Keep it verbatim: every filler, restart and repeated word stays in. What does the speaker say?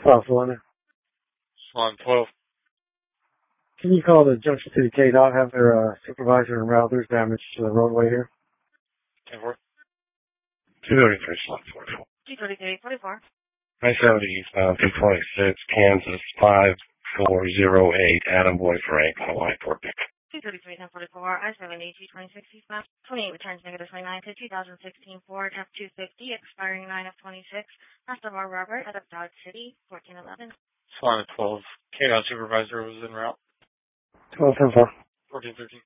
South London. Swan twelve. Can you call the Junction City K D O T, have their uh, supervisor and routers damaged to the roadway here? ten four. two thirty-three, Swan forty-four. two thirty-three, forty-four. nine seventy eastbound, two twenty-six, Kansas, five four zero eight, Attaboy Frank, Hawaii, Port Pick. two thirty-three, ten forty-four, I seventy, two twenty-six eastbound, twenty-eight returns negative twenty-nine to two thousand sixteen Ford F two fifty, expiring nine of twenty-six, Masterbar Robert, out of Dodge City, fourteen eleven. Swan twelve. K dot supervisor was en route. twelve ten four. fourteen thirteen.